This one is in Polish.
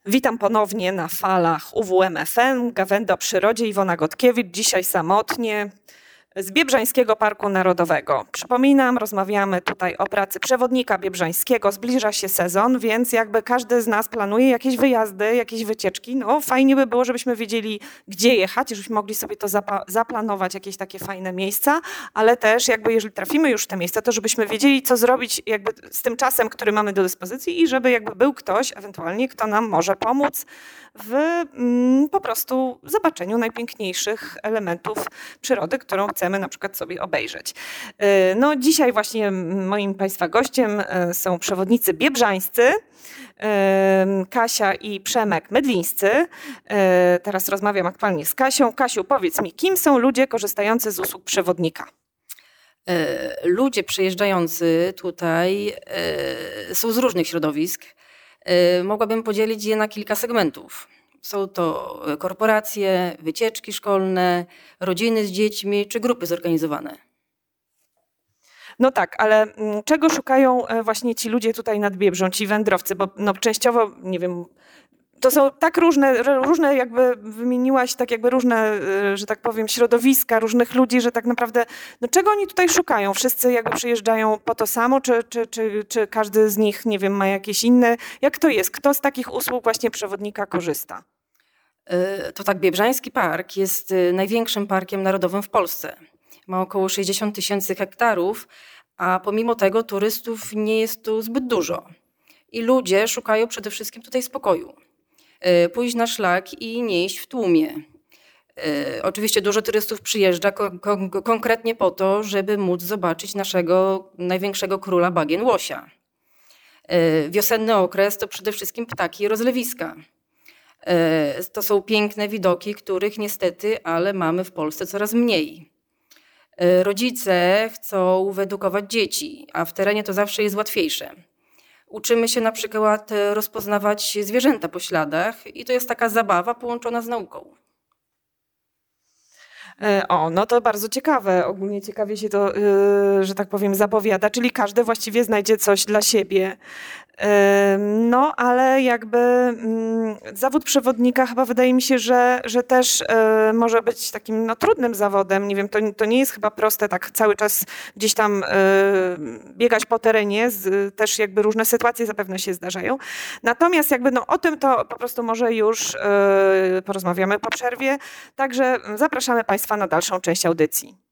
Witam ponownie na falach UWMFM, Gawenda o przyrodzie, Iwona Gotkiewicz, dzisiaj samotnie z Biebrzańskiego Parku Narodowego. Przypominam, rozmawiamy tutaj o pracy przewodnika biebrzańskiego, zbliża się sezon, więc jakby każdy z nas planuje jakieś wyjazdy, jakieś wycieczki. No fajnie by było, żebyśmy wiedzieli, gdzie jechać, żebyśmy mogli sobie to zaplanować, jakieś takie fajne miejsca, ale też jakby jeżeli trafimy już w te miejsca, to żebyśmy wiedzieli, co zrobić jakby z tym czasem, który mamy do dyspozycji i żeby jakby był ktoś ewentualnie, kto nam może pomóc w po prostu zobaczeniu najpiękniejszych elementów przyrody, którą chcemy na przykład sobie obejrzeć. No dzisiaj właśnie moim Państwa gościem są przewodnicy biebrzańscy, Kasia i Przemek Mydlińscy. Teraz rozmawiam aktualnie z Kasią. Kasiu, powiedz mi, kim są ludzie korzystający z usług przewodnika? Ludzie przyjeżdżający tutaj są z różnych środowisk. Mogłabym podzielić je na kilka segmentów. Są to korporacje, wycieczki szkolne, rodziny z dziećmi czy grupy zorganizowane. No tak, ale czego szukają właśnie ci ludzie tutaj nad Biebrzą, ci wędrowcy? Bo no, częściowo, nie wiem, to są tak różne jakby wymieniłaś, tak jakby różne, że tak powiem, środowiska różnych ludzi, że tak naprawdę, no czego oni tutaj szukają? Wszyscy jakby przyjeżdżają po to samo, czy każdy z nich, nie wiem, ma jakieś inne? Jak to jest? Kto z takich usług właśnie przewodnika korzysta? To tak, Biebrzański Park jest największym parkiem narodowym w Polsce. Ma około 60 000 hektarów, a pomimo tego turystów nie jest tu zbyt dużo. I ludzie szukają przede wszystkim tutaj spokoju. Pójść na szlak i nie iść w tłumie. Oczywiście dużo turystów przyjeżdża konkretnie po to, żeby móc zobaczyć naszego największego króla bagien łosia. Wiosenny okres to przede wszystkim ptaki i rozlewiska. To są piękne widoki, których niestety, ale mamy w Polsce coraz mniej. Rodzice chcą wyedukować dzieci, a w terenie to zawsze jest łatwiejsze. Uczymy się na przykład rozpoznawać zwierzęta po śladach i to jest taka zabawa połączona z nauką. O, no to bardzo ciekawe. Ogólnie ciekawie się to, że tak powiem, zapowiada, czyli każdy właściwie znajdzie coś dla siebie. No, ale jakby zawód przewodnika chyba wydaje mi się, że też może być takim no, trudnym zawodem. Nie wiem, to nie jest chyba proste tak cały czas gdzieś tam biegać po terenie. Też jakby różne sytuacje zapewne się zdarzają. Natomiast jakby no, o tym to po prostu może już porozmawiamy po przerwie. Także zapraszamy Państwa na dalszą część audycji.